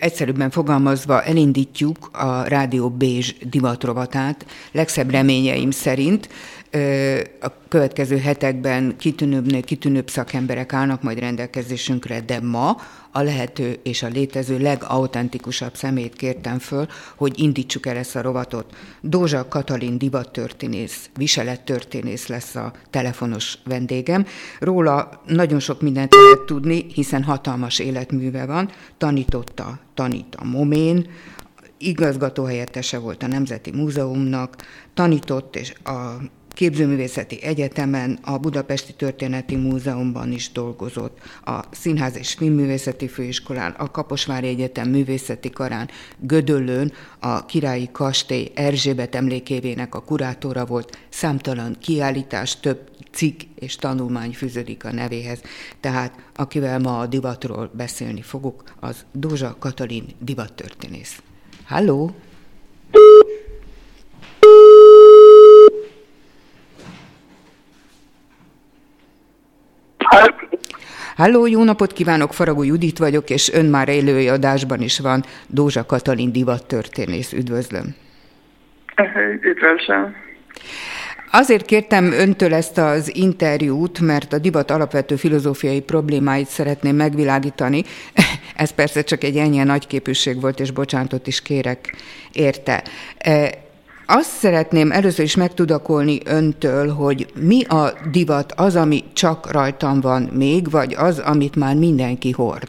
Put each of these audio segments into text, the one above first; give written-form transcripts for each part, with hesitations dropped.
egyszerűbben fogalmazva elindítjuk a Rádió Bézs divatrovatát, legszebb reményeim szerint. A következő hetekben kitűnőbb szakemberek állnak majd rendelkezésünkre, de ma a lehető és a létező legautentikusabb személyt kértem föl, hogy indítsuk el ezt a rovatot. Dózsa Katalin divattörténész, viselettörténész lesz a telefonos vendégem. Róla nagyon sok mindent lehet tudni, hiszen hatalmas életműve van. Tanít a Momén, igazgatóhelyettese volt a Nemzeti Múzeumnak, tanított és a Képzőművészeti Egyetemen, a Budapesti Történeti Múzeumban is dolgozott, a Színház és Filmművészeti Főiskolán, a Kaposvári Egyetem Művészeti Karán, Gödöllőn, a Királyi Kastély Erzsébet emlékévének a kurátora volt, számtalan kiállítás, több cikk és tanulmány fűződik a nevéhez. Tehát akivel ma a divatról beszélni fogok, az Dózsa Katalin divattörténész. Halló! Halló, jó napot kívánok, Faragó Judit vagyok, és ön már élő adásban is van, Dózsa Katalin divattörténész, üdvözlöm. Üdvözlöm. Azért kértem öntől ezt az interjút, mert a divat alapvető filozófiai problémáit szeretném megvilágítani. Ez persze csak egy ennyi nagyképűség volt, és bocsánatot is kérek érte. Azt szeretném először is megtudakolni öntől, hogy mi a divat, az, ami csak rajtam van még, vagy az, amit már mindenki hord?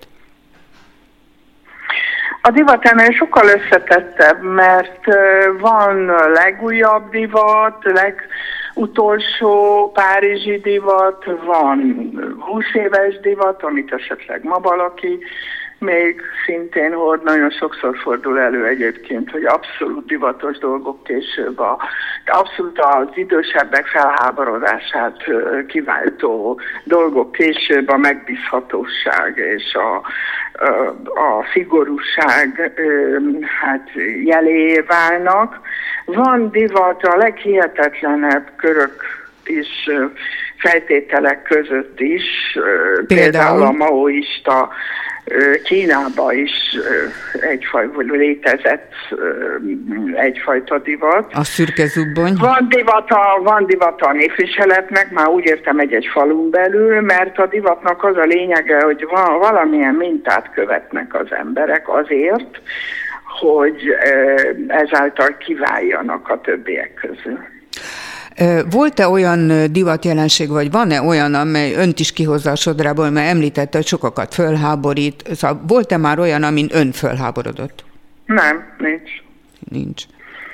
A divat ennél sokkal összetettebb, mert van legújabb divat, legutolsó párizsi divat, van 20 éves divat, amit esetleg ma valaki még szintén hord. Nagyon sokszor fordul elő egyébként, hogy abszolút divatos dolgok később, abszolút az idősebbek felháborodását kiváltó dolgok később a megbízhatóság és a szigorúság jelévé válnak. Van divat a leghihetetlenebb körök is, feltételek között is, például a maoista Kínában is létezett egyfajta divat. A szürke zubbony? Van divata a népviseletnek, már úgy értem egy falun belül, mert a divatnak az a lényege, hogy valamilyen mintát követnek az emberek azért, hogy ezáltal kiváljanak a többiek közül. Volt-e olyan divatjelenség, vagy van-e olyan, amely önt is kihozza a sodrából, mert említette, hogy sokakat fölháborít, szóval volt-e már olyan, amin ön fölháborodott? Nem, nincs.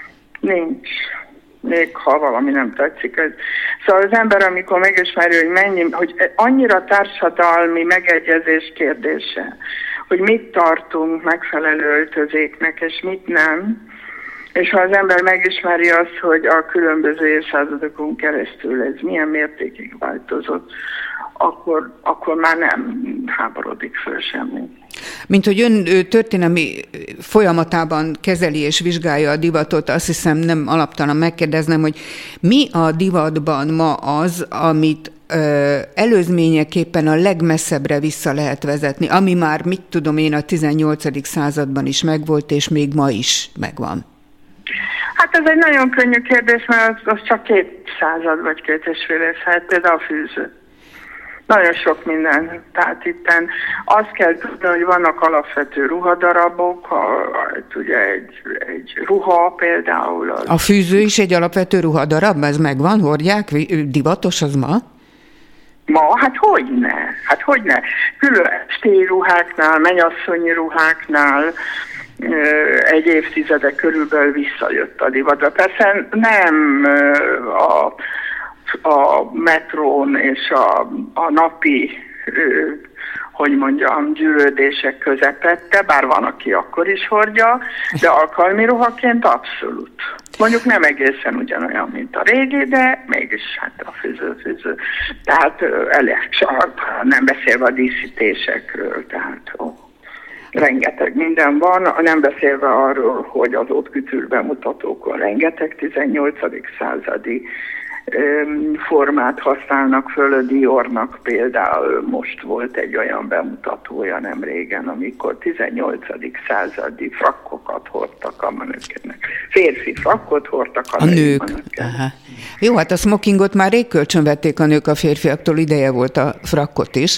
Még ha valami nem tetszik. Szóval az ember, amikor megismeri, hogy annyira társadalmi megegyezés kérdése, hogy mit tartunk megfelelő öltözéknek, és mit nem, és ha az ember megismeri azt, hogy a különböző évszázadokon keresztül ez milyen mértékig változott, akkor már nem háborodik föl semmi. Mint hogy ön történelmi folyamatában kezeli és vizsgálja a divatot, azt hiszem nem alaptalan megkérdeznem, hogy mi a divatban ma az, amit előzményeképpen a legmesszebbre vissza lehet vezetni, ami már, mit tudom én, a 18. században is megvolt, és még ma is megvan. Hát ez egy nagyon könnyű kérdés, mert az csak 200 vagy 2,5 évszázad, például a fűző. Nagyon sok minden. Tehát itten azt kell tudni, hogy vannak alapvető ruhadarabok, ugye egy ruha például. A fűző is egy alapvető ruhadarab? Ez megvan? Hordják? Divatos az ma? Ma? Hát hogyne. Külön ruháknál, mennyasszonyi ruháknál egy évtizede körülbelül visszajött a divatba. Persze nem a metrón és a napi, gyűlődések közepette, bár van, aki akkor is hordja, de alkalmi ruhaként abszolút. Mondjuk nem egészen ugyanolyan, mint a régi, de mégis hát a fűző. Tehát elég csak, nem beszélve a díszítésekről, tehát rengeteg minden van, nem beszélve arról, hogy az haute couture bemutatókon rengeteg 18. századi formát használnak föl, a Diornak például most volt egy olyan bemutatója nem régen, amikor 18. századi frakkokat hordtak a manökennek. Férfi frakkot hordtak a nők. Jó, hát a smokingot már rég kölcsönvették a nők a férfiaktól, ideje volt a frakkot is.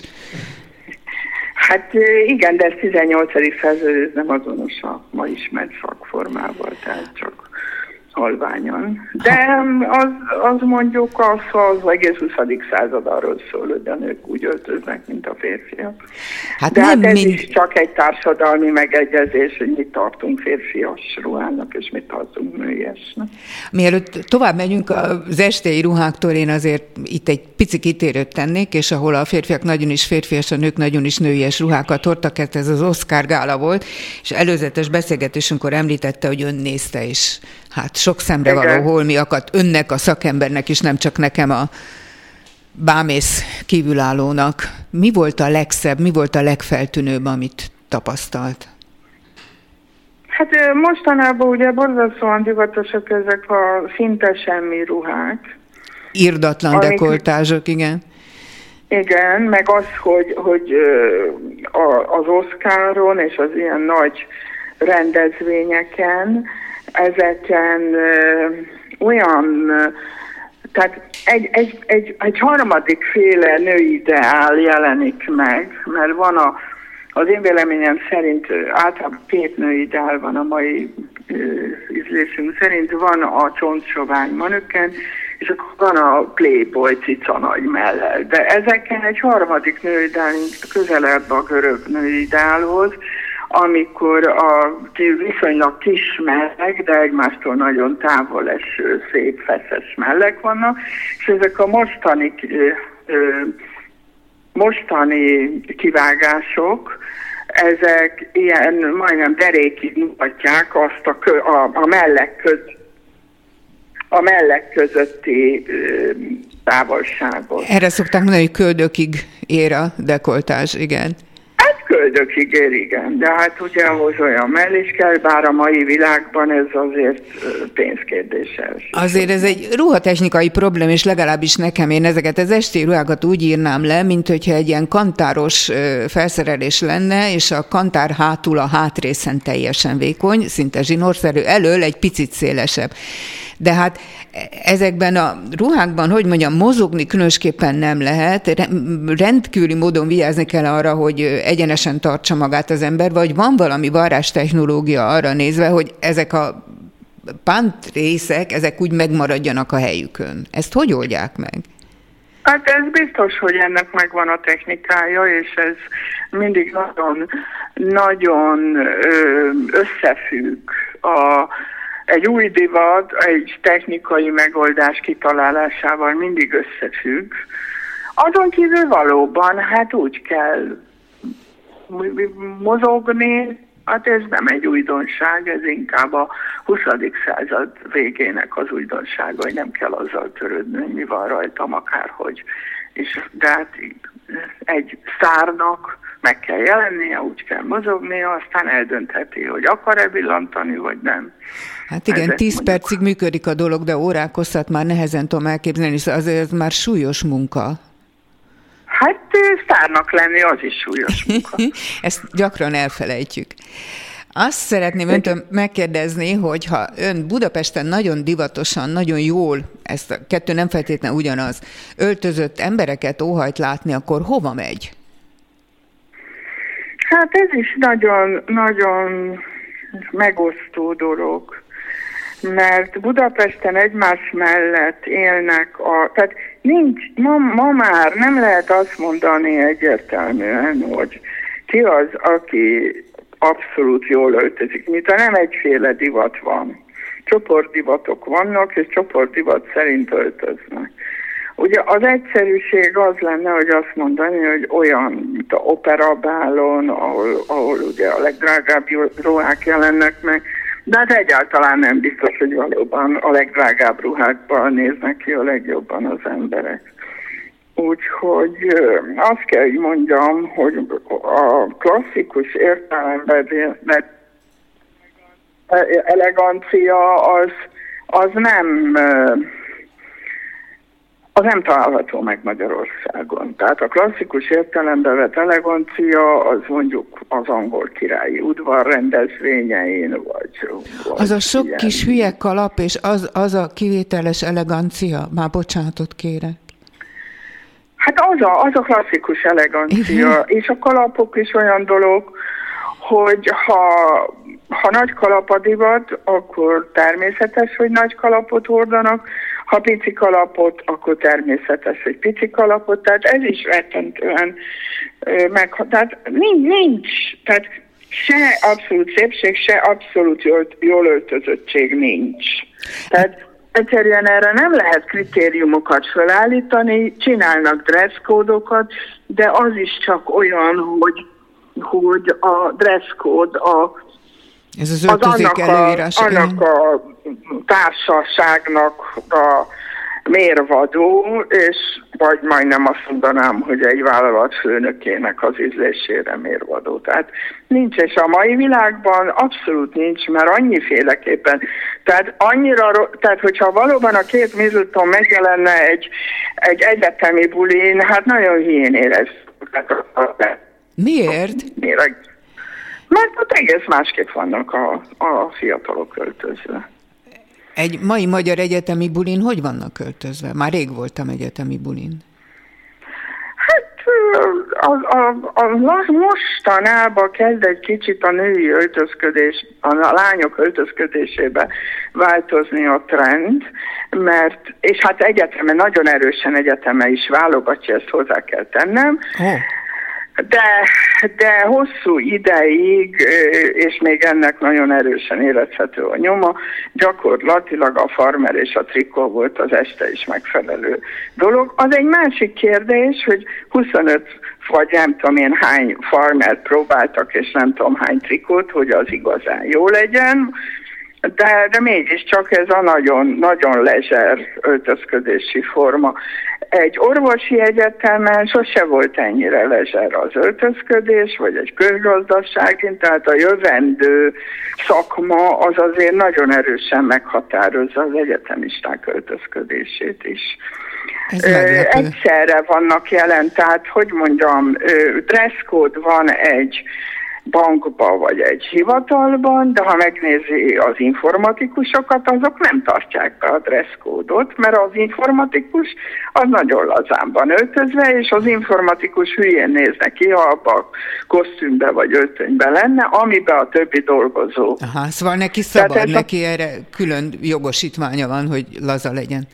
Hát igen, de ez 18. század, ez nem azonos a ma ismert frakkformával, tehát csak halványan. De az mondjuk az egész 20. század arról szól, hogy a nők úgy öltöznek, mint a férfiak. De hát ez is csak egy társadalmi megegyezés, hogy mit tartunk férfias ruhának, és mit tartunk nőiesnek. Mielőtt tovább megyünk az estei ruháktól, én azért itt egy pici kitérőt tennék, és ahol a férfiak nagyon is férfias, a nők nagyon is nőies ruhákat hordtak, ez az Oscar gála volt, és előzetes beszélgetésünkkor említette, hogy ön nézte is. Hát sok szemre való holmiakat önnek, a szakembernek is, nem csak nekem, a bámész kívülállónak. Mi volt a legszebb, mi volt a legfeltűnőbb, amit tapasztalt? Hát mostanában ugye borzasztóan divatosak ezek a szinte semmi ruhák. Irdatlan dekoltázsok, igen. Igen, meg az, hogy az Oscaron és az ilyen nagy rendezvényeken ezeken olyan, tehát egy harmadik féle nőideál jelenik meg, mert van az én véleményem szerint általában két nőideál van a mai ízlésünk szerint, van a csontsovány manöken, és akkor van a playboy cica nagy mellel. De ezeken egy harmadik nőideál közelebb a görög nőideálhoz, amikor a viszonylag kis mellek, de egymástól nagyon távol eső, szép, feszes mellek vannak, és ezek a mostani kivágások, ezek ilyen majdnem derékig mutatják azt a mellek közötti távolságot. Erre szokták mondani, hogy köldökig ér a dekoltázs, igen. Köldökig ér, igen, de hát ugye ahhoz olyan mell is kell, bár a mai világban ez azért pénzkérdése. Azért ez egy ruhatechnikai problém, és legalábbis nekem, én ezeket az esti ruhákat úgy írnám le, mint hogyha egy ilyen kantáros felszerelés lenne, és a kantár hátul a hátrészen teljesen vékony, szinte zsinórszerű, elől egy picit szélesebb. De hát ezekben a ruhákban, hogy mondjam, mozogni különösképpen nem lehet, rendkívüli módon vigyázni kell arra, hogy egyenesen tartsa magát az ember, vagy van valami varrástechnológia arra nézve, hogy ezek a pántrészek, ezek úgy megmaradjanak a helyükön. Ezt hogy oldják meg? Hát ez biztos, hogy ennek megvan a technikája, és ez mindig nagyon összefügg egy új divat, egy technikai megoldás kitalálásával mindig összefügg. Azon kívül valóban, hát úgy kell mozogni, hát ez nem egy újdonság, ez inkább a 20. század végének az újdonsága, hogy nem kell azzal törődni, hogy mi van rajtam akárhogy. De hát egy sztárnak meg kell jelennie, úgy kell mozognia, aztán eldöntheti, hogy akar-e villantani, vagy nem. Hát igen, 10 percig működik a dolog, de órák hosszat már nehezen tudom elképzelni, szóval azért már súlyos munka. Hát sztárnak lenni az is súlyos munka. Ezt gyakran elfelejtjük. Azt szeretném öntől megkérdezni, hogy ha ön Budapesten nagyon divatosan, nagyon jól, ezt a kettő nem feltétlenül ugyanaz, öltözött embereket óhajt látni, akkor hova megy? Hát ez is nagyon megosztó dolog, mert Budapesten egymás mellett élnek, tehát ma már nem lehet azt mondani egyértelműen, hogy ki az, aki abszolút jól öltözik, mintha nem egyféle divat van. Csoportdivatok vannak, és csoportdivat szerint öltöznek. Ugye az egyszerűség az lenne, hogy azt mondani, hogy olyan, mint a operabálon, ahol ugye a legdrágább ruhák jelennek meg, de hát egyáltalán nem biztos, hogy valóban a legdrágább ruhákban néznek ki a legjobban az emberek. Úgyhogy azt kell, hogy mondjam, hogy a klasszikus értelemben elegancia az nem az nem található meg Magyarországon. Tehát a klasszikus értelembe vett elegancia az mondjuk az angol királyi udvar rendezvényein, vagy az a sok ilyen kis hülye kalap, és az a kivételes elegancia, már bocsánatot kérek. Hát az a klasszikus elegancia, és a kalapok is olyan dolog, hogy ha nagy kalap a divat, akkor természetes, hogy nagy kalapot hordanak, ha pici kalapot, akkor természetes, hogy pici kalapot, tehát ez is rettentően tehát nincs, tehát se abszolút szépség, se abszolút jól öltözöttség nincs. Tehát egyszerűen erre nem lehet kritériumokat felállítani, csinálnak dresszkódokat, de az is csak olyan, hogy a dresszkód ez az öltözék előírás. Annak a társaságnak a mérvadó, és vagy majdnem azt mondanám, hogy egy vállalat főnökének az ízlésére mérvadó. Tehát nincs, és a mai világban abszolút nincs, mert annyiféleképpen. Tehát hogyha valóban a két Middleton megjelenne egy egyetemi bulin, hát nagyon hülyén érezzük. Miért? Mert ott egész másképp vannak a fiatalok költözve. Egy mai magyar egyetemi bulin hogy vannak költözve? Már rég voltam egyetemi bulin. Hát mostanában kezd egy kicsit a női öltözködés, a lányok öltözködésébe változni a trend, és hát nagyon erősen egyeteme is válogatja, ezt hozzá kell tennem. Oh. De hosszú ideig, és még ennek nagyon erősen érezhető a nyoma, gyakorlatilag a farmer és a trikó volt az este is megfelelő dolog. Az egy másik kérdés, hogy 25 vagy nem tudom én hány farmert próbáltak, és nem tudom hány trikót, hogy az igazán jó legyen, de mégiscsak ez a nagyon, nagyon lezser öltözködési forma. Egy orvosi egyetemen sose volt ennyire lezser az öltözködés, vagy egy közgazdaságin, tehát a jövendő szakma az azért nagyon erősen meghatározza az egyetemisták öltözködését is. Egyszerre vannak jelen, tehát hogy mondjam, dresszkód van egy bankba vagy egy hivatalban, de ha megnézi az informatikusokat, azok nem tartják be a dresszkódot, mert az informatikus az nagyon lazán van öltözve, és az informatikus hülyén nézne ki, ha abban a kosztümbe vagy öltönybe lenne, amiben a többi dolgozó. Aha, szóval neki szabad, neki erre külön jogosítványa van, hogy laza legyen.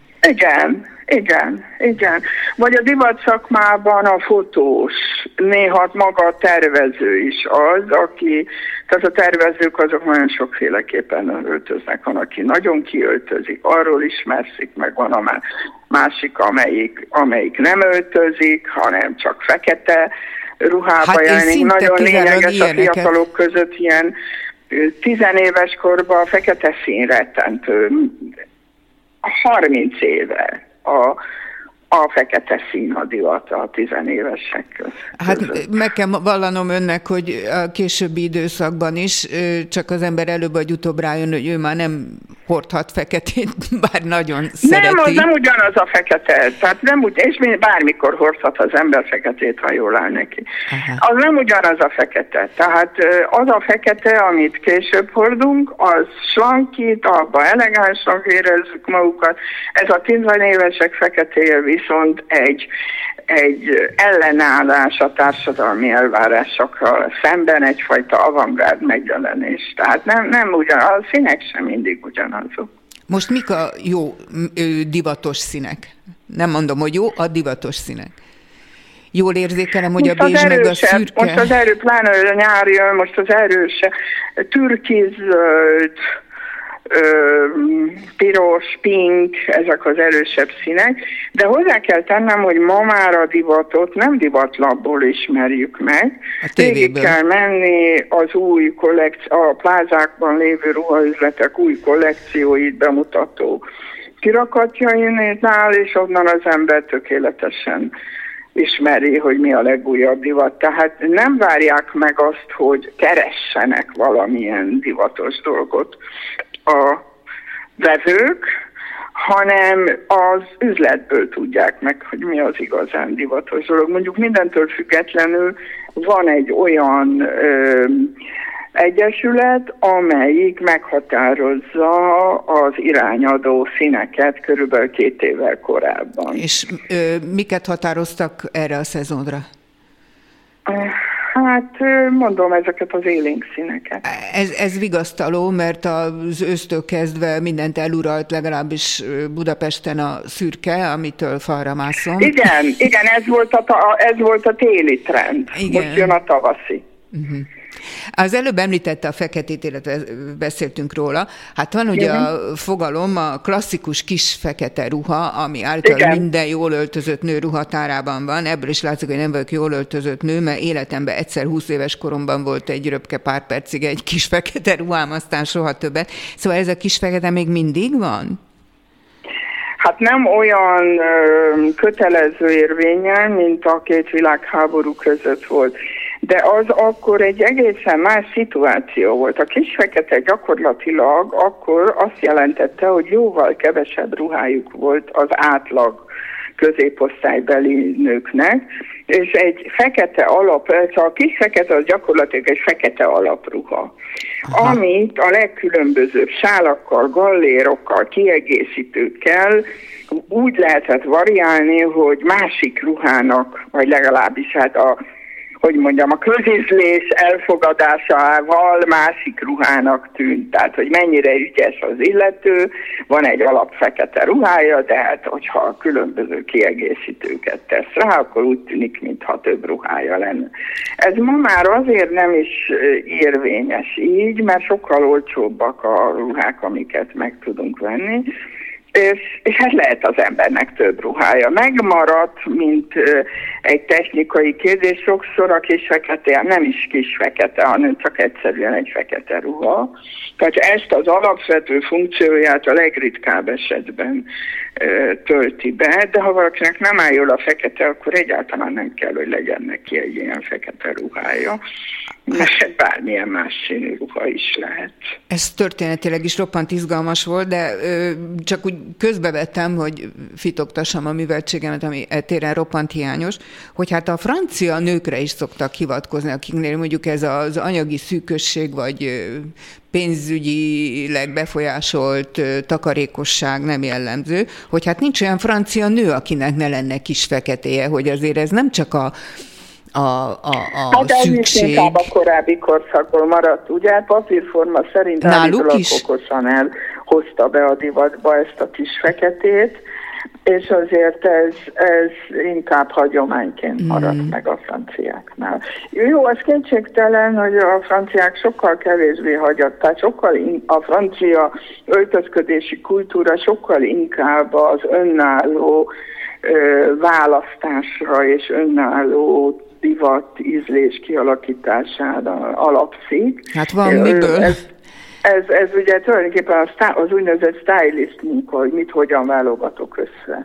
Igen. Vagy a divat szakmában a fotós, néha maga a tervező is az, tehát a tervezők azok nagyon sokféleképpen öltöznek, van, aki nagyon kiöltözik, arról ismerszik, meg van a másik, amelyik nem öltözik, hanem csak fekete ruhába jelenik. Nagyon lényeges a fiatalok között ilyen 10 éves korban a fekete szín rettentő, 30 éve a fekete szín a divat a 10 évesek között. Hát meg kell vallanom önnek, hogy a későbbi időszakban is csak az ember előbb vagy utóbb rájön, hogy ő már nem hordhat feketét, bár nagyon szereti. Nem ugyanaz a fekete, tehát és bármikor hordhat az ember feketét, ha jól áll neki. Aha. Az nem ugyanaz a fekete, tehát az a fekete, amit később hordunk, az slankít, abban elegánsan érezzük magukat. Ez a 10 évesek feketéje viszont egy ellenállás a társadalmi elvárásokkal szemben, egyfajta avantgárd megjelenés. Tehát nem ugyanaz, a színek sem mindig ugyanazok. Most mik a jó divatos színek? Nem mondom, hogy jó, a divatos színek. Jól érzékelem, hogy most a bézs meg a szürke. Most az pláne a nyár jön, most az erős türkiz-zöld, piros, pink, ezek az erősebb színek, de hozzá kell tennem, hogy ma már a divatot nem divatlapból ismerjük meg. Végig kell menni az új a plázákban lévő ruhaüzletek új kollekcióit bemutató kirakatjainál, és onnan az ember tökéletesen ismeri, hogy mi a legújabb divat. Tehát nem várják meg azt, hogy keressenek valamilyen divatos dolgot a vevők, hanem az üzletből tudják meg, hogy mi az igazán divatos dolog. Mondjuk mindentől függetlenül van egy olyan egyesület, amelyik meghatározza az irányadó színeket körülbelül 2 évvel korábban. És miket határoztak erre a szezonra? Hát mondom, ezeket az élénk színeket. Ez vigasztaló, mert az ősztől kezdve mindent eluralt, legalábbis Budapesten a szürke, amitől falra mászom. Igen, ez volt a téli trend. Igen. Most jön a tavaszi. Uh-huh. Az előbb említette a feketét, illetve beszéltünk róla. Hát van ugye a fogalom, a klasszikus kis fekete ruha, ami általában minden jól öltözött nő ruhatárában van. Ebből is látszik, hogy nem vagyok jól öltözött nő, mert életemben egyszer 20 éves koromban volt egy röpke pár percig egy kis fekete ruhám, aztán soha többet. Szóval ez a kis fekete még mindig van? Hát nem olyan kötelező érvényen, mint a 2 világháború között volt. De az akkor egy egészen más szituáció volt. A kis fekete gyakorlatilag akkor azt jelentette, hogy jóval kevesebb ruhájuk volt az átlag középosztálybeli nőknek, és egy fekete alap, a kis fekete az gyakorlatilag egy fekete alapruha, amit a legkülönbözőbb sálakkal, gallérokkal, kiegészítőkkel úgy lehetett variálni, hogy másik ruhának, vagy legalábbis hát a közízlés elfogadásával másik ruhának tűnt. Tehát, hogy mennyire ügyes az illető, van egy alap fekete ruhája, de hát, hogyha különböző kiegészítőket tesz rá, akkor úgy tűnik, mintha több ruhája lenne. Ez ma már azért nem is érvényes így, mert sokkal olcsóbbak a ruhák, amiket meg tudunk venni, és hát lehet az embernek több ruhája. Megmaradt, mint egy technikai kérdés, sokszor a kis fekete nem is kis fekete, hanem csak egyszerűen egy fekete ruha. Tehát ezt az alapvető funkcióját a legritkább esetben tölti be, de ha valakinek nem áll jól a fekete, akkor egyáltalán nem kell, hogy legyen neki egy ilyen fekete ruhája. Mert bármilyen más színű ruha is lehet. Ez történetileg is roppant izgalmas volt, de csak úgy közbevettem, hogy fitoktassam a műveltségemet, ami téren roppant hiányos, hogy hát a francia nőkre is szoktak hivatkozni, akiknél mondjuk ez az anyagi szűkösség, vagy pénzügyileg befolyásolt takarékosság nem jellemző, hogy hát nincs olyan francia nő, akinek ne lenne kis feketéje, hogy azért ez nem csak a hát szükség. Ez inkább a korábbi korszakból maradt, ugye? Papírforma szerint náluk is? Coco Chanel hozta be a divatba ezt a kis feketét, és azért ez inkább hagyományként maradt meg a franciáknál. Jó, az kétségtelen, hogy a franciák sokkal kevésbé hagyott, tehát a francia öltözködési kultúra sokkal inkább az önálló választásra és önálló divat ízlés kialakítására alapszik. Hát van miből? Ez ugye tulajdonképpen az úgynevezett stylist munka, hogy mit hogyan válogatok össze.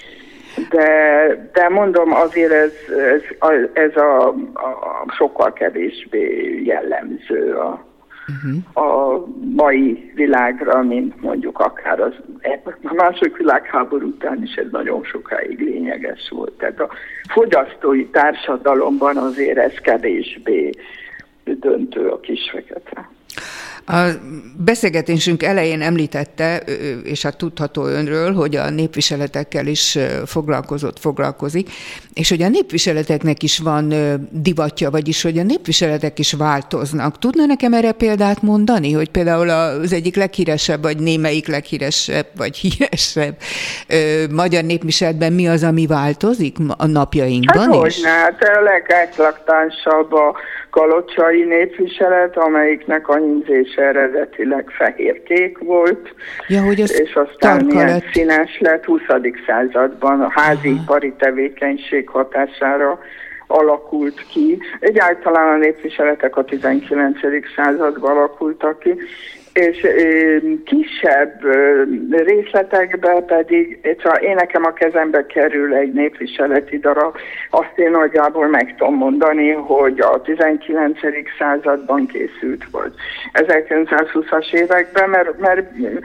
De mondom, azért ez a sokkal kevésbé jellemző a mai világra, mint mondjuk akár a második világháború után is ez nagyon sokáig lényeges volt. Tehát a fogyasztói társadalomban azért ez kevésbé döntő a kis fekete. A beszélgetésünk elején említette, és hát tudható önről, hogy a népviseletekkel is foglalkozik, és hogy a népviseleteknek is van divatja, vagyis hogy a népviseletek is változnak. Tudna nekem erre példát mondani, hogy például az egyik leghíresebb, vagy némelyik leghíresebb, vagy híresebb magyar népviseletben mi az, ami változik a napjainkban is? Hát a legeklaktansabb a kalocsai népviselet, amelyiknek a nyízése eredetileg fehér-kék volt, és aztán ilyen színes lett 20. században a háziipari tevékenység hatására alakult ki. Egyáltalán a népviseletek a 19. században alakultak ki, és kisebb részletekben pedig, én nekem a kezembe kerül egy népviseleti darab, azt én nagyjából meg tudom mondani, hogy a 19. században készült volt. 1920-as években, mert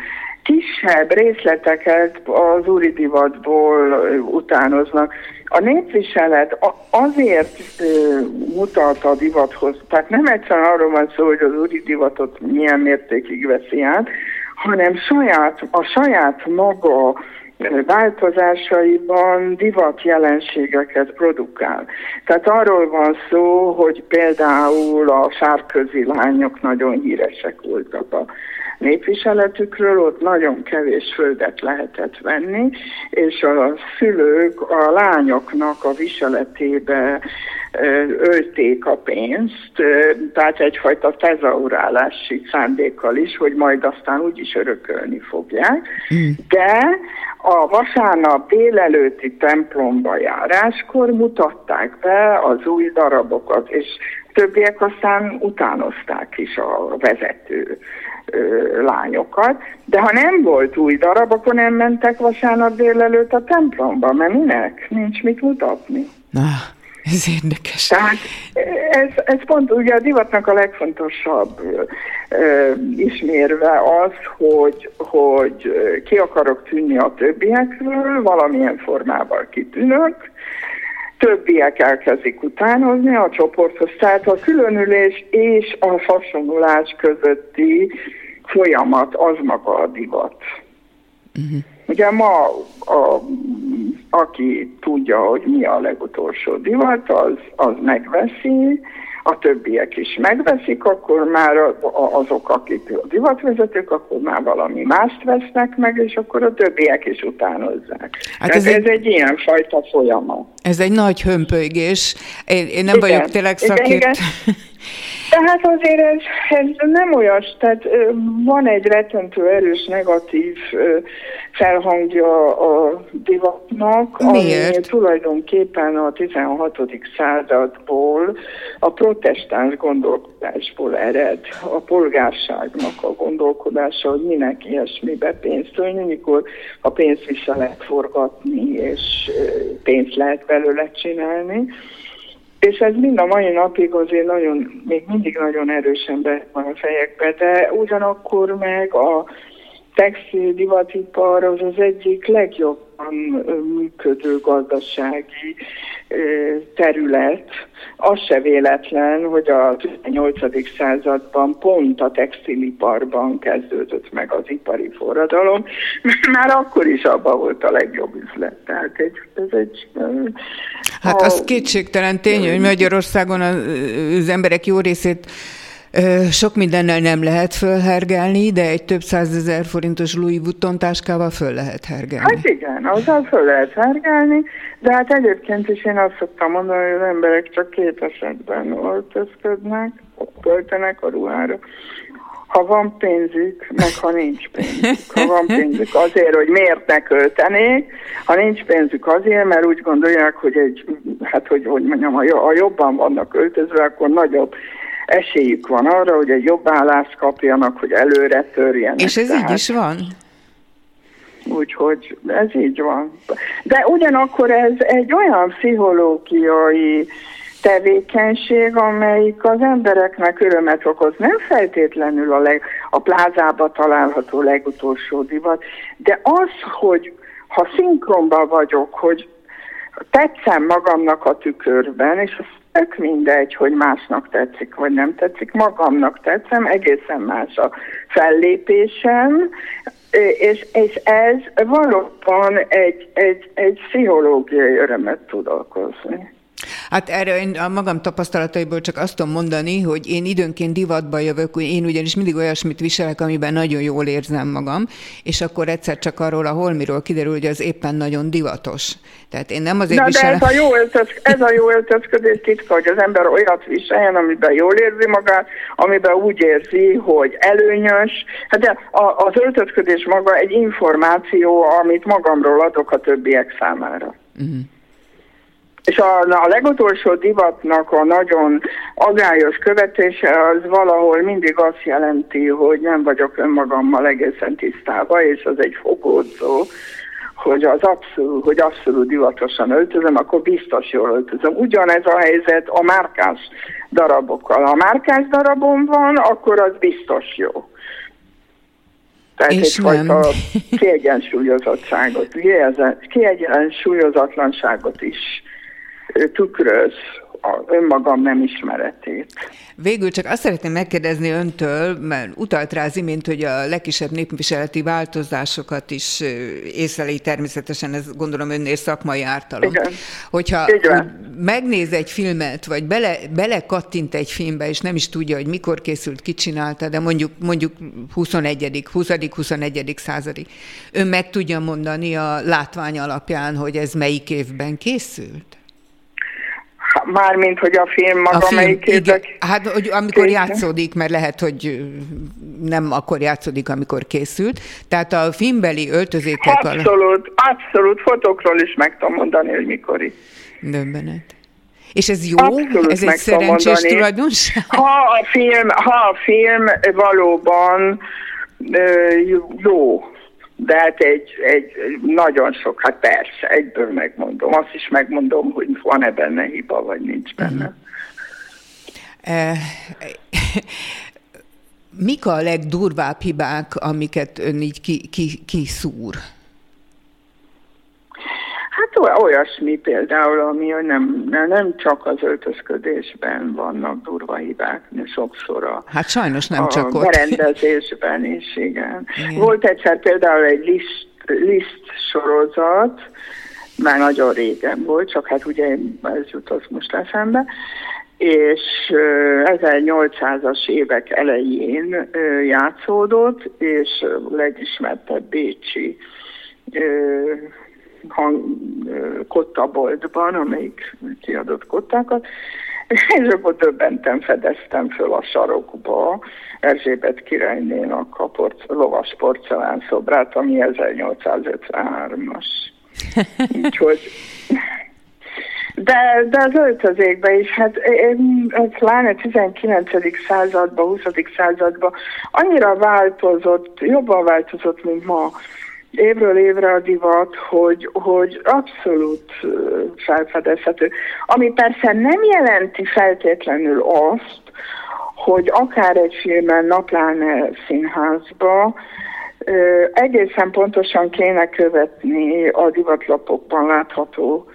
kisebb részleteket az úri divatból utánoznak. A népviselet azért mutat a divathoz, tehát nem egyszerűen arról van szó, hogy az úri divatot milyen mértékig veszi át, hanem a saját maga változásaiban divat jelenségeket produkál. Tehát arról van szó, hogy például a sárközi lányok nagyon híresek voltak a népviseletükről, ott nagyon kevés földet lehetett venni, és a szülők a lányoknak a viseletébe ölték a pénzt, tehát egyfajta tezaurálási szándékkal is, hogy majd aztán úgyis örökölni fogják. De a vasárnap délelőtti templomba járáskor mutatták be az új darabokat, és többiek aztán utánozták is a vezető lányokat, de ha nem volt új darab, akkor nem mentek vasárnap délelőtt a templomba, mert minek? Nincs mit mutatni. Ez érdekes. Tehát ez pont ugye a divatnak a legfontosabb ismérve az, hogy ki akarok tűnni a többiekről, valamilyen formával kitűnök, többiek elkezdik utánozni a csoporthoz. Tehát a különülés és a hasonlulás közötti folyamat az maga a divat. Ugye ma aki tudja, hogy mi a legutolsó divat, az megveszi, a többiek is megveszik, akkor már azok, akik a divatvezetők, akkor már valami mást vesznek meg, és akkor a többiek is utánozzák. Hát ez egy ilyenfajta folyamat. Ez egy nagy hömpölygés. Én nem vagyok tényleg szakért. Tehát azért ez nem olyas, tehát van egy rettentő erős negatív felhangja a divatnak, ami tulajdonképpen a 16. századból, a protestáns gondolkodásból ered, a polgárságnak a gondolkodása, hogy minek ilyesmibe pénzt ölni, mikor a pénzt vissza lehet forgatni, és pénzt lehet belőle csinálni. És ez mind a mai napig azért még mindig nagyon erősen be van a fejekbe, de ugyanakkor meg a textil divatipar az egyik legjobban működő gazdasági terület. Az se véletlen, hogy a 18. században pont a textiliparban kezdődött meg az ipari forradalom, már akkor is abban volt a legjobb üzlet. Tehát az kétségtelen tény, hogy Magyarországon az emberek jó részét sok mindennel nem lehet fölhergelni, de egy több 100 000 forintos Louis Vuitton táskával föl lehet hergelni. Hát igen, azzal föl lehet hergelni, de hát egyébként is én azt szoktam mondani, hogy az emberek csak 2 esetben öltözködnek, költenek a ruhára. Ha van pénzük, meg ha nincs pénzük. Ha van pénzük azért, hogy miért ne költenék, ha nincs pénzük azért, mert úgy gondolják, hogy ha jobban vannak öltözve, akkor nagyobb esélyük van arra, hogy egy jobb állást kapjanak, hogy előre törjenek. És ez így is van? Úgyhogy ez így van. De ugyanakkor ez egy olyan pszichológiai tevékenység, amelyik az embereknek örömet okoz. Nem feltétlenül a plázába található legutolsó divat, de az, hogy ha szinkronban vagyok, hogy tetszem magamnak a tükörben, és az tök mindegy, hogy másnak tetszik, vagy nem tetszik, magamnak tetszem, egészen más a fellépésem, és ez valóban egy pszichológiai örömet tud okozni. Hát erre én a magam tapasztalataiból csak azt tudom mondani, hogy én időnként divatba jövök, én ugyanis mindig olyasmit viselek, amiben nagyon jól érzem magam, és akkor egyszer csak arról a holmiról kiderül, hogy az éppen nagyon divatos. Tehát én nem azért viselem... De ez a jó öltözködés titka, hogy az ember olyat viseljen, amiben jól érzi magát, amiben úgy érzi, hogy előnyös. Hát de az öltözködés maga egy információ, amit magamról adok a többiek számára. Uh-huh. És a legutolsó divatnak a nagyon aggályos követése az valahol mindig azt jelenti, hogy nem vagyok önmagammal egészen tisztában, és az egy fogódzó, hogy abszolút divatosan öltözöm, akkor biztos jól öltözöm. Ugyanez a helyzet a márkás darabokkal. Ha márkás darabom van, akkor az biztos jó. Tehát egyfajta kiegyensúlyozatlanságot is tükröz önmagam nem ismeretét. Végül csak azt szeretném megkérdezni öntől, mert utalt rá az imént, hogy a legkisebb népviseleti változásokat is észleli, természetesen ez gondolom önnél szakmai ártalom. Igen. Hogyha megnéz egy filmet, vagy bele kattint egy filmbe, és nem is tudja, hogy mikor készült, ki csinálta, de mondjuk 20.-21. századi. Ön meg tudja mondani a látvány alapján, hogy ez melyik évben készült? Mármint, hogy a film maga melyik évben... Hát, hogy amikor játszódik, mert lehet, hogy nem akkor játszódik, amikor készült. Tehát a filmbeli öltözékek... Abszolút. Fotókról is meg tudom mondani, hogy mikori. Döbbenet. És ez jó? Abszolút ez egy szerencsés tulajdonság? Ha a film valóban jó, de hát egy nagyon sok, hát persze, egyből megmondom. Azt is megmondom, hogy van-e benne hiba, vagy nincs benne. Mik a legdurvább hibák, amiket ön így kiszúr? Hát olyasmi például, ami nem csak az öltözködésben vannak durva hibák, sokszor hát sajnos nem csak ott. Berendezésben is, igen. Volt egyszer például egy Liszt sorozat, már nagyon régen volt, csak hát ugye ez jutott most eszembe, és 1800-as évek elején játszódott, és legismertebb bécsi kottaboltban, amelyik kiadott kottákat, és akkor döbbenten fedeztem föl a sarokba Erzsébet királynénak a lovas porcelán szobrát, ami 1853-as. Úgyhogy... De az öltözékben is, hát pláne 19. században, 20. században annyira változott, jobban változott, mint ma, évről évre a divat, hogy abszolút felfedezhető. Ami persze nem jelenti feltétlenül azt, hogy akár egy filmen, pláne színházba, egészen pontosan kéne követni a divatlapokban látható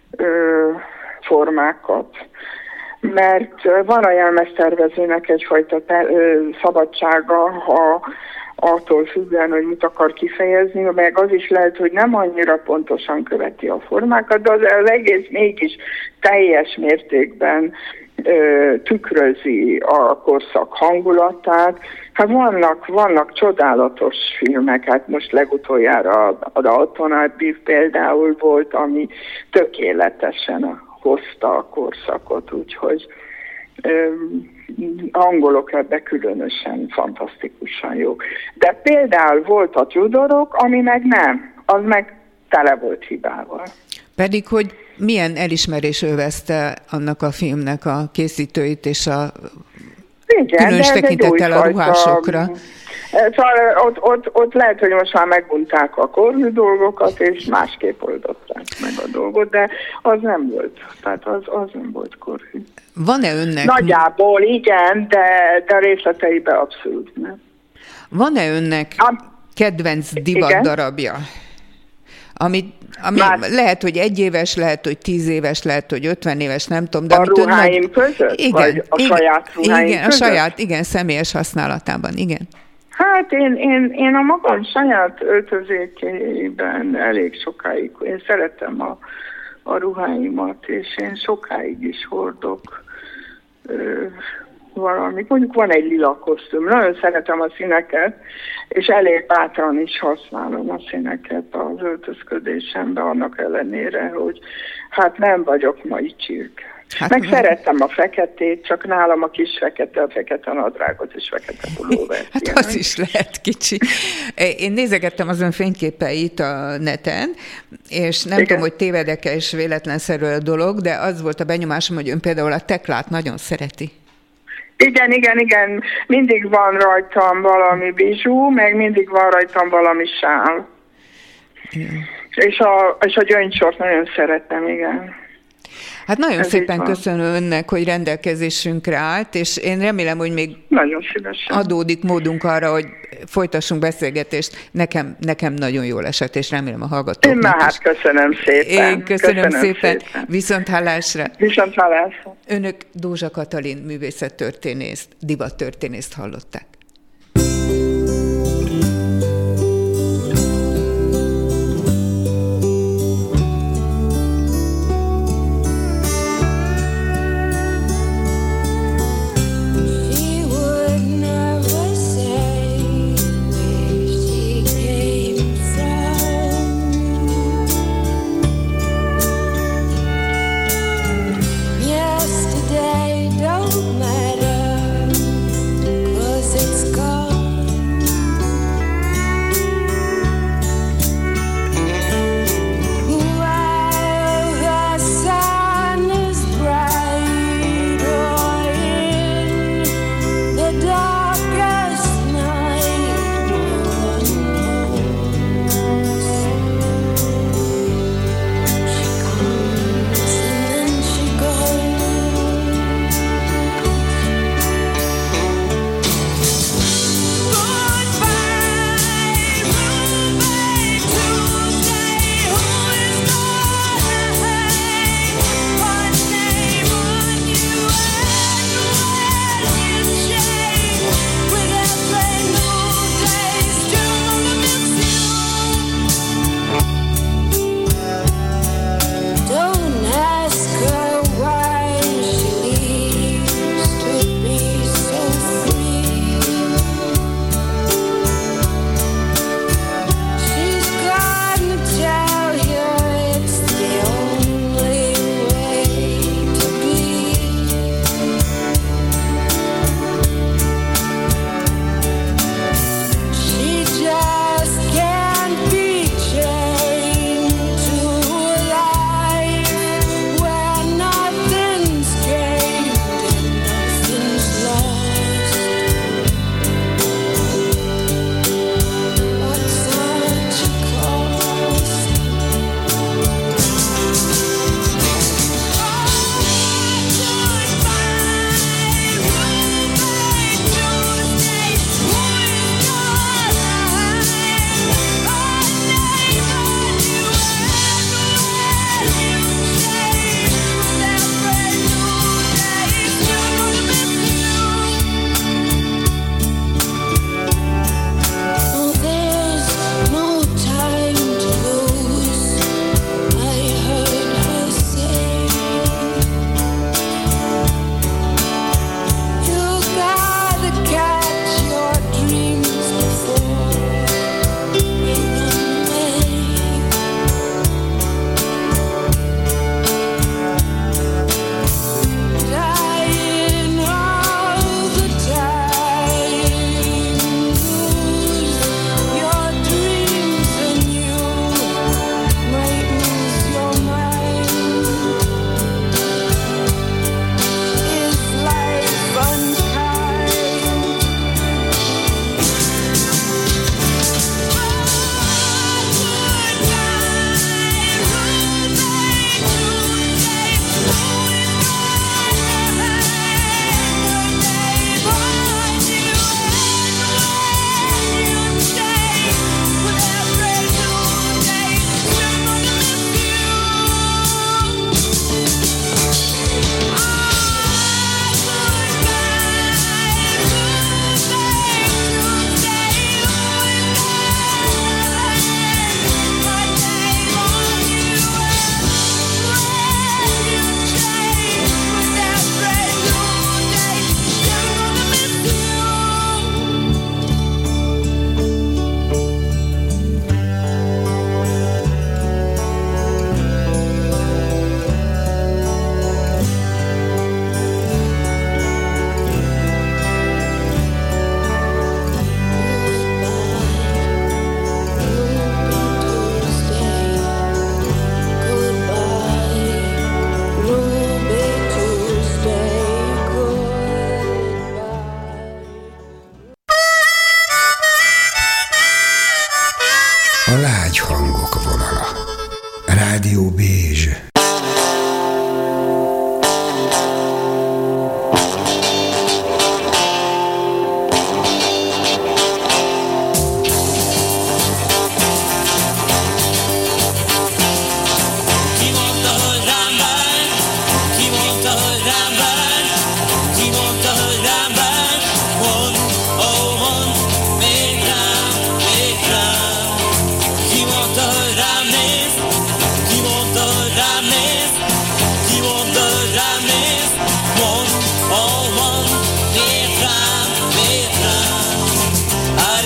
formákat. Mert van a jelmeztervezőnek egyfajta szabadsága, ha attól függően, hogy mit akar kifejezni, meg az is lehet, hogy nem annyira pontosan követi a formákat, de az egész mégis teljes mértékben tükrözi a korszak hangulatát. Hát vannak csodálatos filmek, hát most legutoljára a Dalton Abbey például volt, ami tökéletesen hozta a korszakot, úgyhogy angolok ebbe különösen fantasztikusan jók. De például volt a Tudorok, ami meg nem, az meg tele volt hibával. Pedig, hogy milyen elismerés övezte annak a filmnek a készítőit, és a különös tekintettel a ruhásokra. Szóval ott lehet, hogy most már megunták a korhű dolgokat, és másképp oldották meg a dolgot, de az nem volt. Tehát az nem volt korhű. Van-e önnek... Nagyjából igen, de részleteiben abszolút nem. Van-e önnek kedvenc divat darabja? Ami lehet, hogy 1 éves, lehet, hogy 10 éves, lehet, hogy 50 éves, nem tudom. De a ruháim között? Igen, vagy a saját ruháim között? A saját, személyes használatában, igen. Hát én a magam saját öltözékében elég sokáig, én szeretem a ruháimat, és én sokáig is hordok valamit. Mondjuk van egy lila kosztüm, nagyon szeretem a színeket, és elég bátran is használom a színeket az öltözködésemben, annak ellenére, hogy hát nem vagyok mai csirke. Meg szerettem a feketét, csak nálam a kis fekete, a fekete nadrágot és fekete pulóvert. Hát az is lehet kicsi. Én nézegettem az ön fényképeit a neten, és nem tudom, hogy tévedek-e és véletlenszerű a dolog, de az volt a benyomásom, hogy ön például a teklát nagyon szereti. Igen. Mindig van rajtam valami bizsú, meg mindig van rajtam valami sál. Igen. És a gyöngysort nagyon szeretem, igen. Hát nagyon ez szépen köszönöm önnek, hogy rendelkezésünkre állt, és én remélem, hogy még nagyon szívesen adódik módunk arra, hogy folytassunk beszélgetést. Nekem nagyon jól esett, és remélem a hallgatóknak. Na hát, köszönöm szépen. Én köszönöm szépen. Viszonthallásra. Viszonthallásra. Önök Dózsa Katalin művészettörténészt, divattörténészt hallották. A lágy hangok vonala. Rádió Bézs.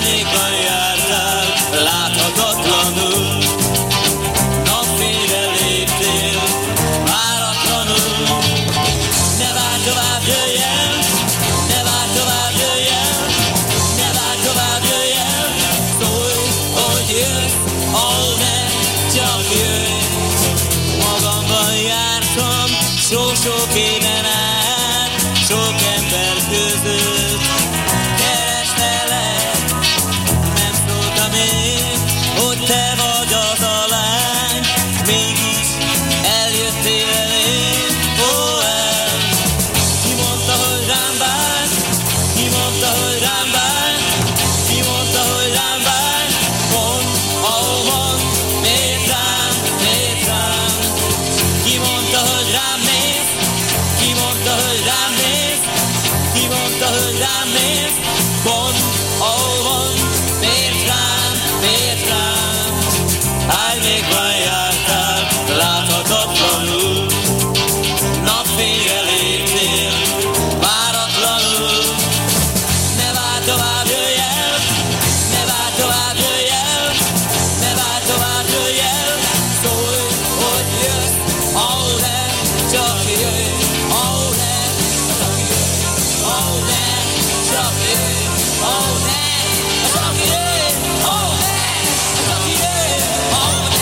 Árnyékban jártál, láthatatlanul, napfényre léptél, váratlanul. Ne várj tovább, jöjj el, ne várj tovább, jöjj el, ne várj tovább, jöjj el, szólj, hogy jössz, ahol nem, csak jöjj. Magamban jártam, sok-sok éven át, sok ember között kerestelek, nem szóltam én, hogy te vagy az a lány, mégis eljöttél elém, ó, el. Ki mondta, hogy rám bánsz, ki mondta, hogy rám bánsz, ki mondta, hogy rám bánsz, mondd, ahol mond, miért rám, miért rám. Ki mondta, hogy rám mész, ki mondta, hogy rám mész, ki mondta, hogy rám mész, mondd, ahol mond, miért rám, miért rám. Árnyékban jártál, láthatatlanul, napfényre léptél, váratlanul. Ne várj tovább, jöjj el, ne várj tovább, jöjj el, ne várj tovább, jöjj el, szólj, hogy jössz, ahol nem, csak jöjj, ahol nem, csak jöjj, ahol nem, csak jöjj, ahol nem, csak jöjj, ahol nem, csak jöjj, ahol nem.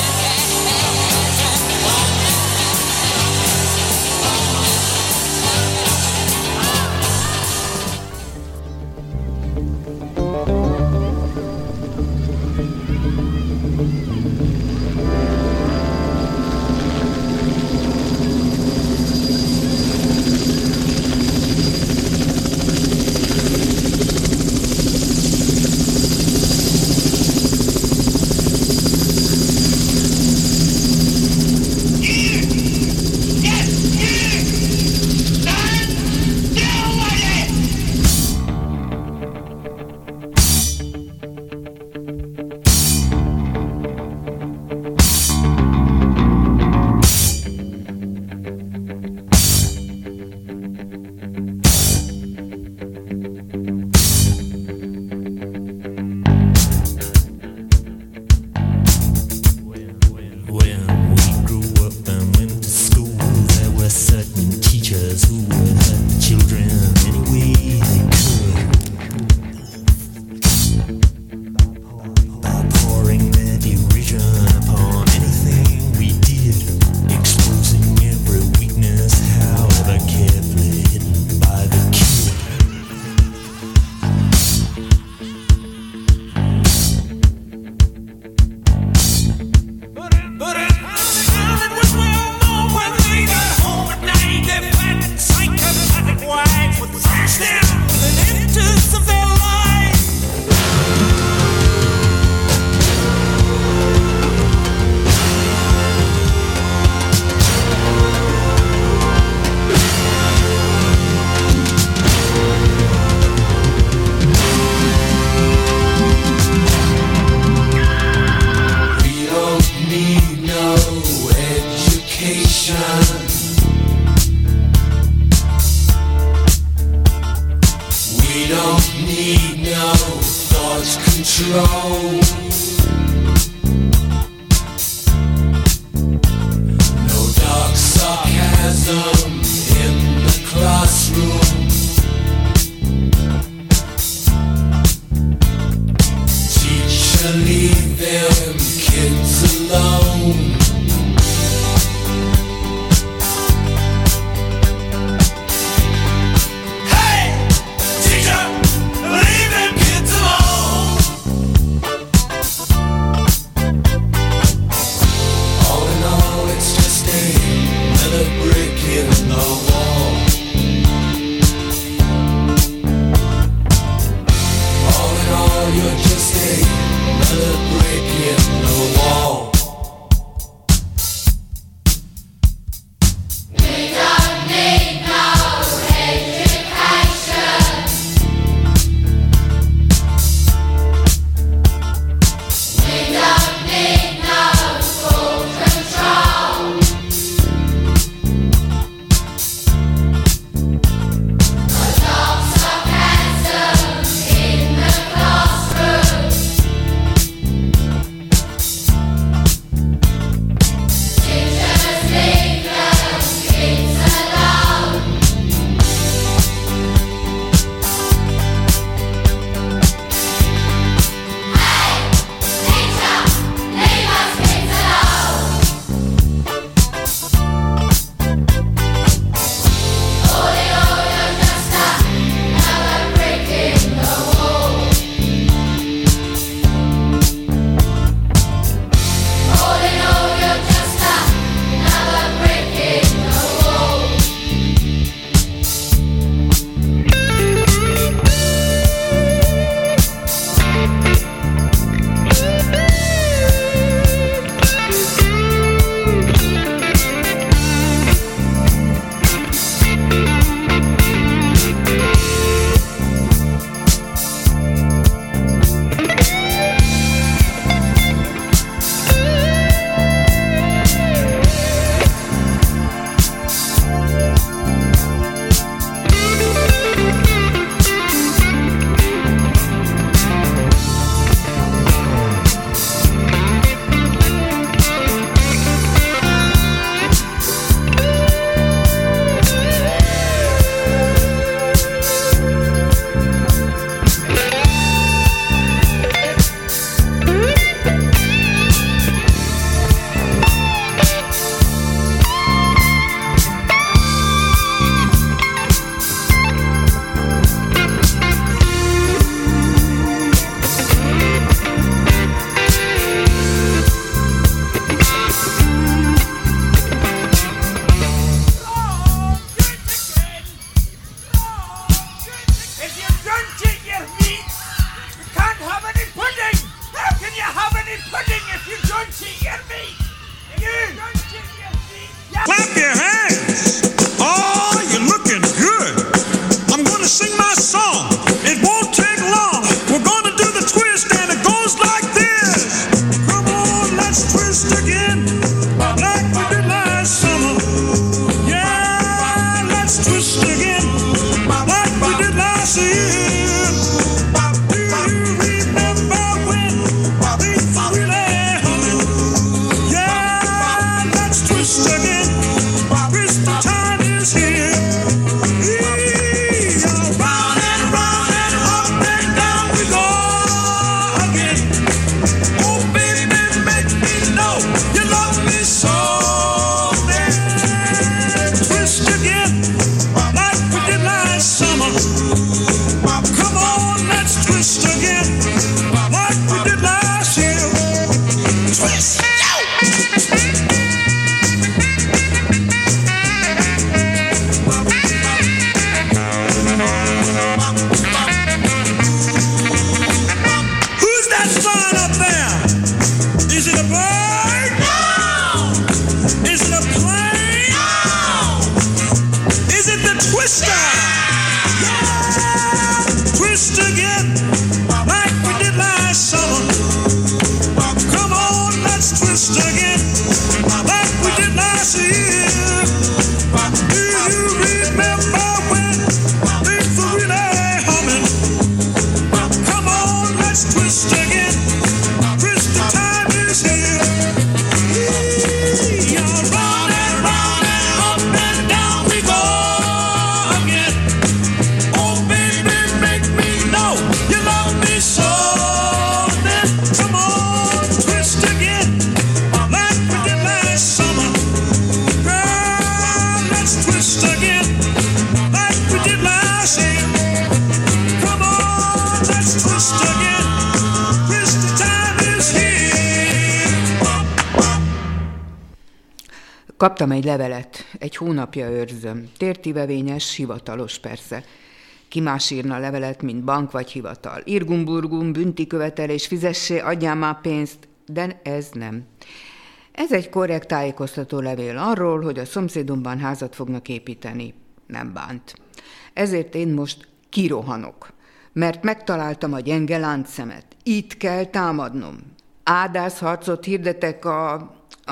Kaptam egy levelet, egy hónapja őrzöm. Tértivevényes, hivatalos persze. Ki más írna levelet, mint bank vagy hivatal. Irgum-burgum, büntikövetelés, fizessé, adjál már pénzt, de ez nem. Ez egy korrekt tájékoztató levél arról, hogy a szomszédomban házat fognak építeni. Nem bánt. Ezért én most kirohanok, mert megtaláltam a gyenge láncszemet. Itt kell támadnom. Ádászharcot hirdetek a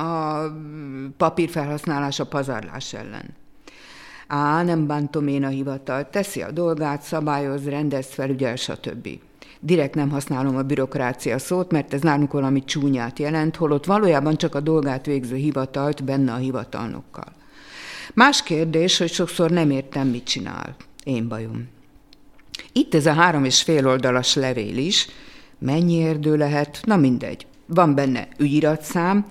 papírfelhasználás a pazarlás ellen. Nem bántom én a hivatalt, teszi a dolgát, szabályoz, rendez, felügyel, stb. Direkt nem használom a bürokrácia szót, mert ez nálunk valami csúnyát jelent, holott valójában csak a dolgát végző hivatalt benne a hivatalnokkal. Más kérdés, hogy sokszor nem értem, mit csinál. Én bajom. Itt ez a 3,5 oldalas levél is. Mennyi érdő lehet? Na mindegy. Van benne ügyiratszám,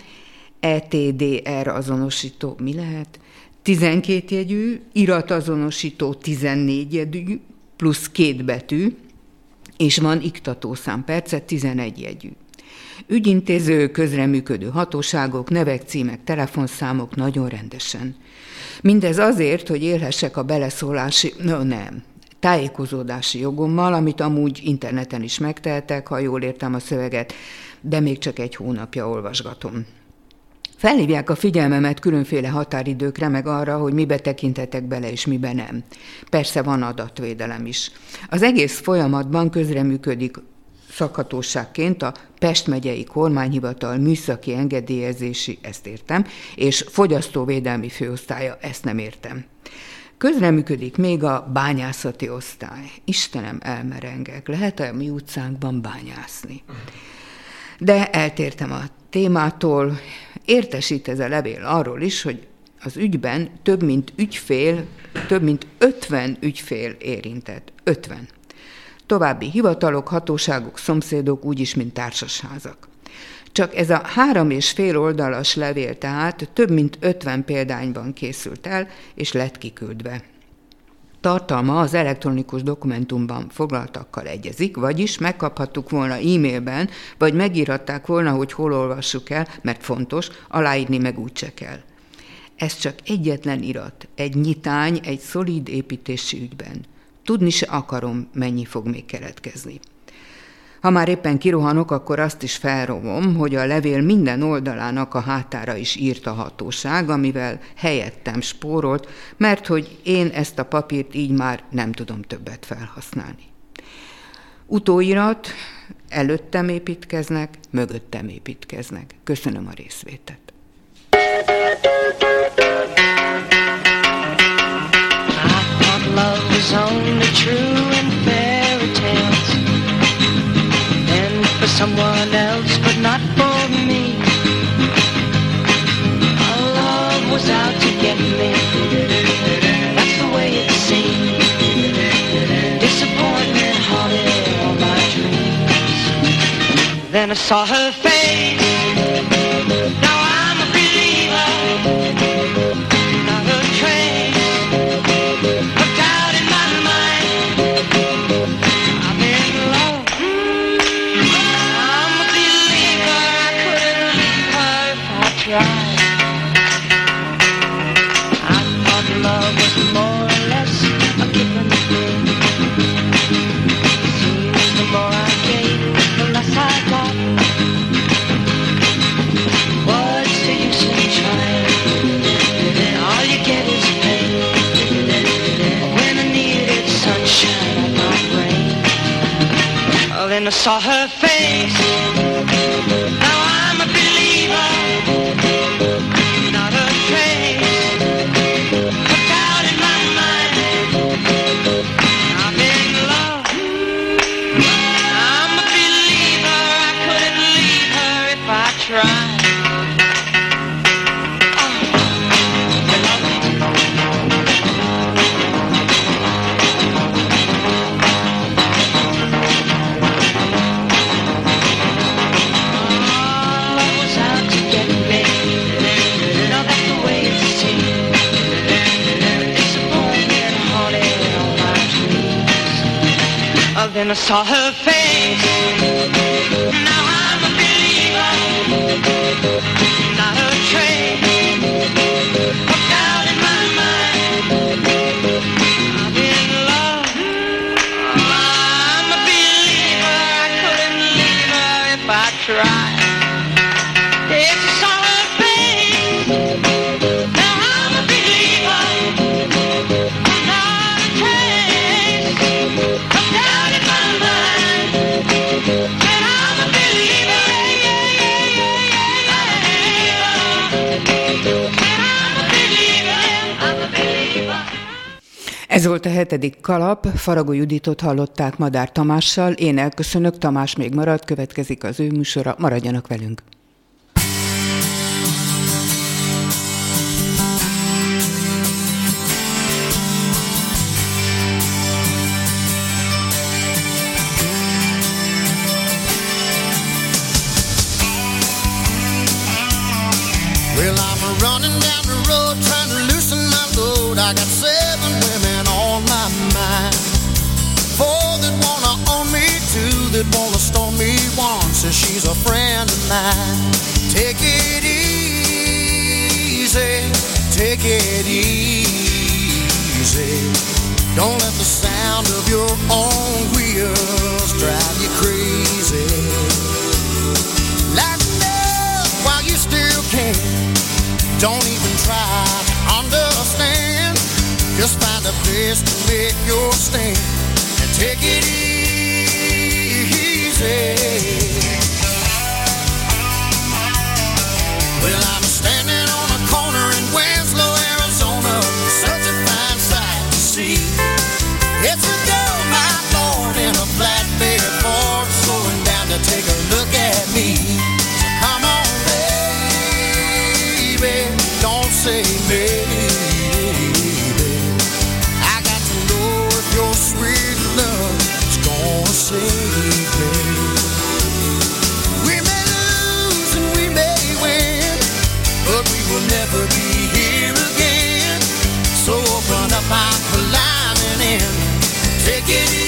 ETDR azonosító, mi lehet? 12 jegyű, iratazonosító 14 jegyű, plusz 2 betű, és van iktatószám perce 11 jegyű. Ügyintéző, közreműködő hatóságok, nevek, címek, telefonszámok nagyon rendesen. Mindez azért, hogy élhessek a beleszólási, tájékozódási jogommal, amit amúgy interneten is megtehetek, ha jól értem a szöveget, de még csak egy hónapja olvasgatom. Felhívják a figyelmemet különféle határidőkre, meg arra, hogy mibe tekintetek bele, és mibe nem. Persze van adatvédelem is. Az egész folyamatban közreműködik szakhatóságként a Pest megyei kormányhivatal műszaki engedélyezési, ezt értem, és fogyasztóvédelmi főosztálya, ezt nem értem. Közreműködik még a bányászati osztály. Istenem, elmerengek, lehet a mi utcánkban bányászni. De eltértem a témától. Értesít ez a levél arról is, hogy az ügyben több mint 50 ügyfél érintett. 50. További hivatalok, hatóságok, szomszédok, úgyis, mint társasházak. Csak ez a 3,5 oldalas levél tehát több mint 50 példányban készült el, és lett kiküldve. Tartalma az elektronikus dokumentumban foglaltakkal egyezik, vagyis megkaphattuk volna e-mailben, vagy megírhatták volna, hogy hol olvassuk el, mert fontos, aláírni meg úgyse kell. Ez csak egyetlen irat, egy nyitány, egy szolíd építési ügyben. Tudni se akarom, mennyi fog még keletkezni. Ha már éppen kirohanok, akkor azt is felrovom, hogy a levél minden oldalának a hátára is írt a hatóság, amivel helyettem spórolt, mert hogy én ezt a papírt így már nem tudom többet felhasználni. Utóirat, előttem építkeznek, mögöttem építkeznek. Köszönöm a részvételt. For someone else, but not for me. Our love was out to get me. That's the way it seemed. Disappointment haunted all my dreams. Then I saw her face. Now I'm a believer. Not a trace of doubt in my mind. I'm in love. I thought love was more or less a given thing. Seems the more I gave, the less I got. What's the use in trying? All you get is pain. When I needed sunshine on my brain, oh, then I saw her face. Now I'm a believer. Not a trace of doubt in my mind. I'm in love. I'm a believer. I couldn't leave her if I tried. Then I saw her face. Now I'm a believer. Not a trace that's right. It's a solid faith. Now I'm a believer. I'm not a trace. I'm down in my mind. And I'm a believer. Ez volt a 7. kalap, Faragó Juditot hallották Madár Tamással, én elköszönök, Tamás még marad, következik az ő műsora, maradjanak velünk. Well, I'm running down the road trying to loosen my load. I got 7 women on my mind. 4 that wanna own me, 2 that wanna stone me. 1 says she's a friend of mine. Take it easy, take it easy. Don't let the sound of your own wheels drive you crazy. Lighten up while you still can. Don't even try to understand. Just find a place to make your stand and take it easy. Well, I'm standing on a corner in Winslow, Arizona. Such a fine sight to see. It's a dull night morning in a flatbed Ford, slowing down to take a look at me. So come on, baby, don't say maybe. I got to know if your sweet love is gonna save me. We may lose and we may win, but we will never be here again. So open up our climbing in, take it easy.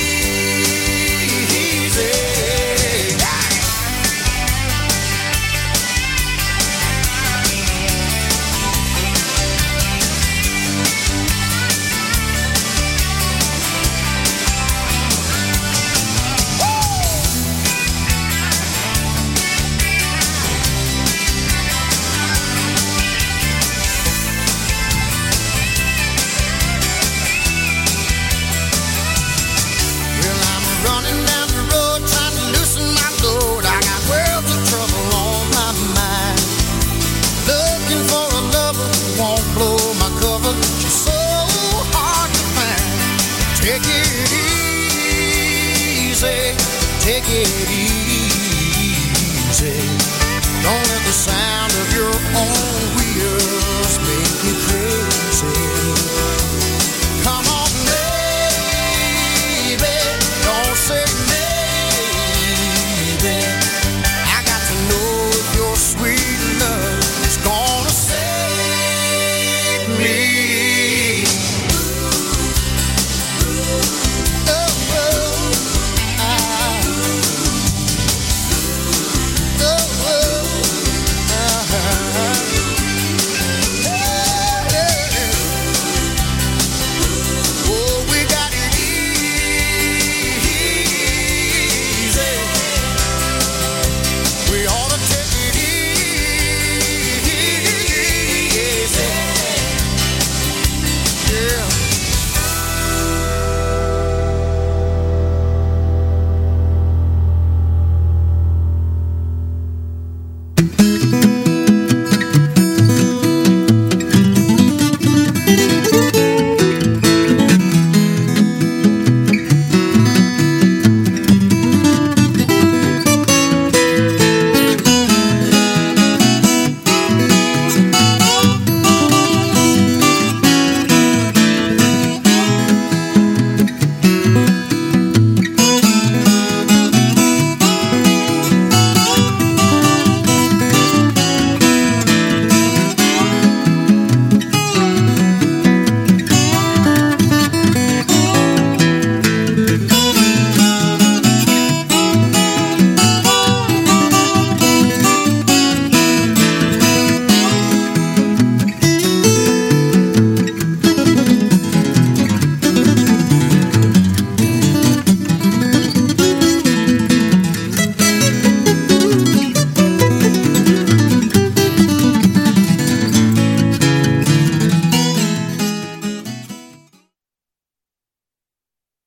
Take it easy. Don't let the sound of your own